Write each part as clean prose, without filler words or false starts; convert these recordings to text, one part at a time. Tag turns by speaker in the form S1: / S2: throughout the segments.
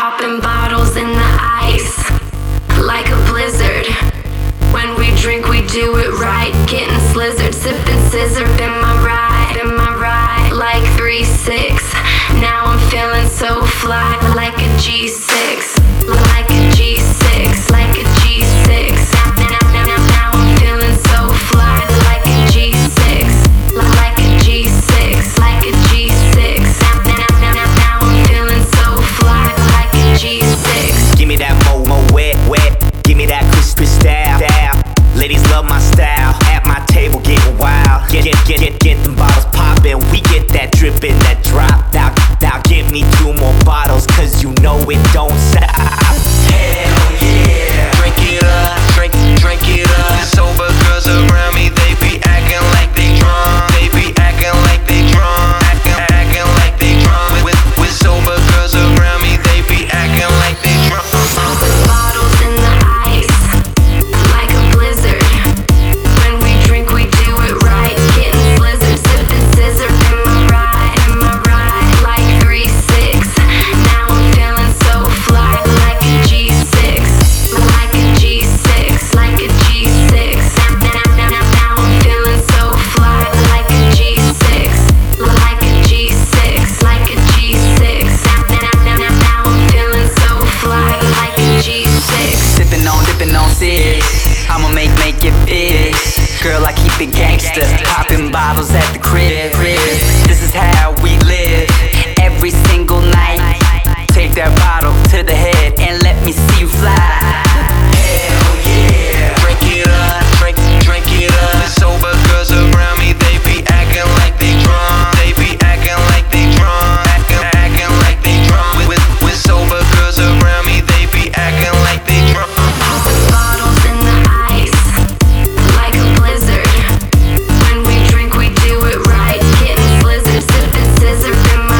S1: Popping bottles in the ice like a blizzard. When we drink, we do it right. Getting slizzard, sipping scissor. Been my ride, like 3-6. Now I'm feeling so fly, like a G6, like a G6, like a G6. Now I'm feeling so fly, like a G6, like a G6, like a G6. Now I'm feeling so fly, like a G6.
S2: Give me that mo wet. Give me that crispy style. Ladies love my style. At my table getting wild. Get them bottles poppin'. We get that drippin', that drop. Now give me 2 more bottles, cause you know it don't stop. Hell yeah. Drink it up, drink it up. Sober girls around me, they be acting like they drunk. They be acting like they drunk. Acting like they drunk. With sober girls around me, they be acting like they drunk.
S1: Bottles in the ice like a blizzard. When we drink, we do it right. Getting slizzard, sipping scissor. In my ride, like 3-6. Now I'm feeling so fly, like a G6, like a G6, like a G6. Now I'm feeling so fly, like a G6, like a G6, like a G6. Now I'm feeling so fly, like a G6.
S3: Dipping on 6. I'ma make it big. Girl, I keep it gangsta. Popping bottles at the crib. This is how we live. Every single night. Take that bottle to the head and let me see you fly.
S2: Hell yeah. Drink it up, drink it up. Sober girls around me, they be acting like they drunk. They be acting like they drunk. Acting like they drunk. With sober girls around me, they be acting like they drunk.
S1: Bottles in the ice like a blizzard. When we drink, we do it right. Getting slizzard, sipping scissor. In my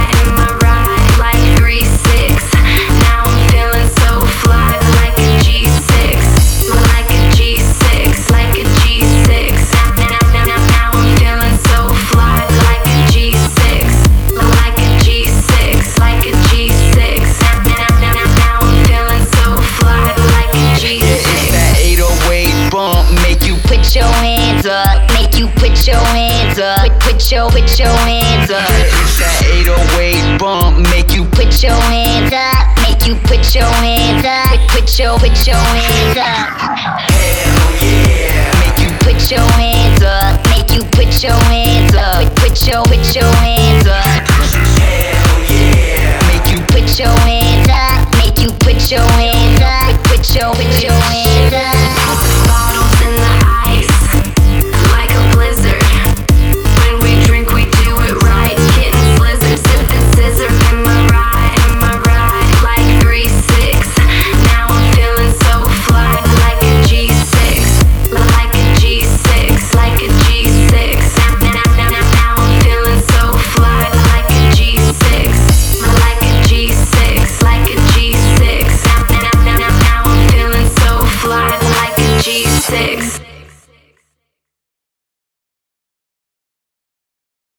S1: ride, like 3-6. Now I'm feeling so fly, like a G6, like a G6, like a G6. Now I'm feeling so fly, like a G6, like a G6, like a G6. Now I'm feeling so fly, like a G6.
S3: It's that 808 bump, make you
S4: Put your hands up, make you put your hands up. Put your hands up.
S3: It's that 808 bump, make you
S4: Put your hands up, make you put your hands up. Put your hands up.
S2: Hell yeah.
S4: Make you put your hands up, make you put your hands up. Put your hands up.
S2: Hell yeah.
S4: Make you put your hands up, make you put your hands up. Put your hands up.